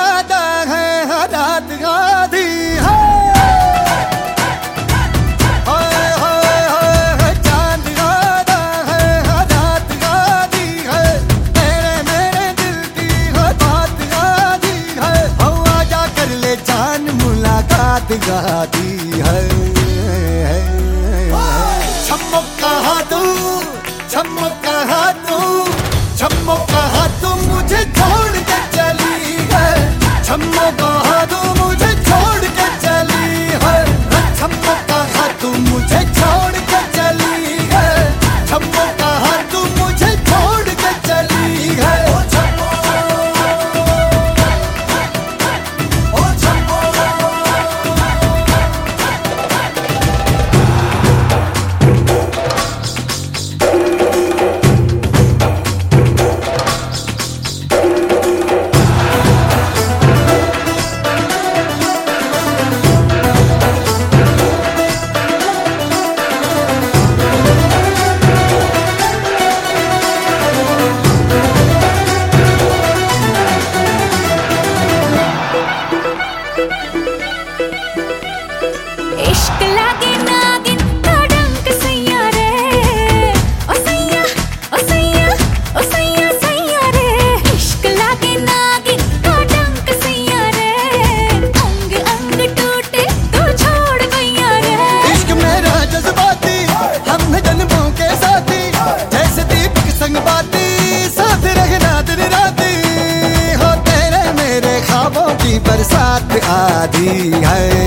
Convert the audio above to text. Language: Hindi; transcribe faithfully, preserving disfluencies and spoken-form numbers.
ज्यादा है रात आधी है, चांद ज्यादा है रात आधी है, तेरे मेरे दिल की बात आधी है। हो आजा कर ले जान मुलाकात आधी है। छम्मो कहा तू, छम्मो कहा तू, छम्मो कहा तू मुझे छोड़ के चली है, छम्मो कहा तू मुझे छोड़ के चली है, छम्मो कहा तू मुझे छोड़ के चली है, छम्मो कहा तू मुझे छोड़ के चली है। ओ छम्मो, ओ छम्मो, इश्क लागे नागिन का डंक सैया रे, ओ सैया ओ सैया ओ सैया सैया रे। इश्क लागे नागिन का डंक सैया रे, अंग अंग टूटे तो छोड़ गैया रे। इश्क मेरा जज्बाती हम जन्मों के साथी, जैसे दीपक संग बाती साथ रहना दिन राती, हो तेरे मेरे ख्वाबों की बरसात आधी है।